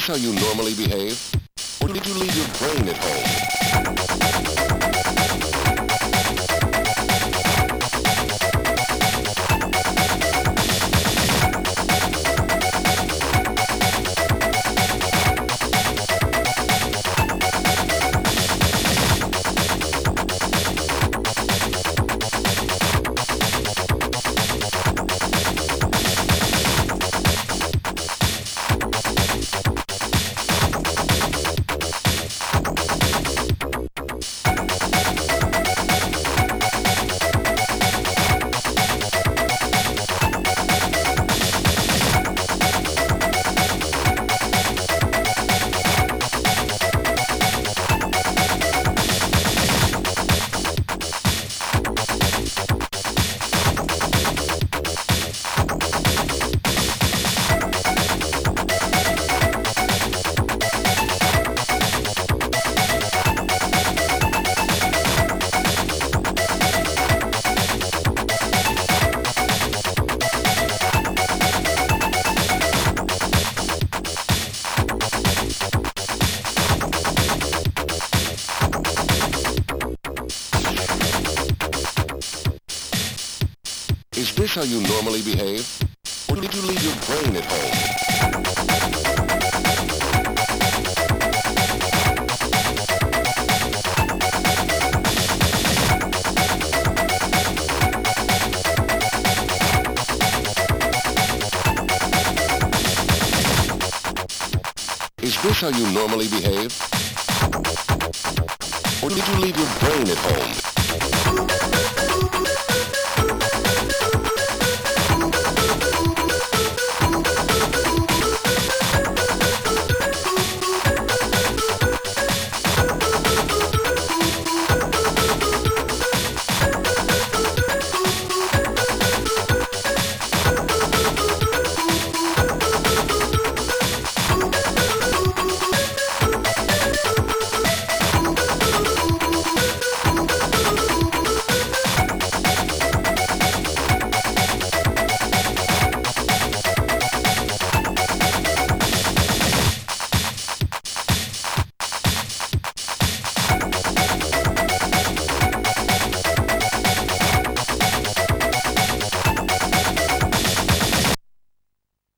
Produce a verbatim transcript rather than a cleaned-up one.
how you normally behave? Or did you leave your brain at home? Is this how you normally behave? Or did you leave your brain at home? Is this how you normally behave? Or did you leave your brain at home?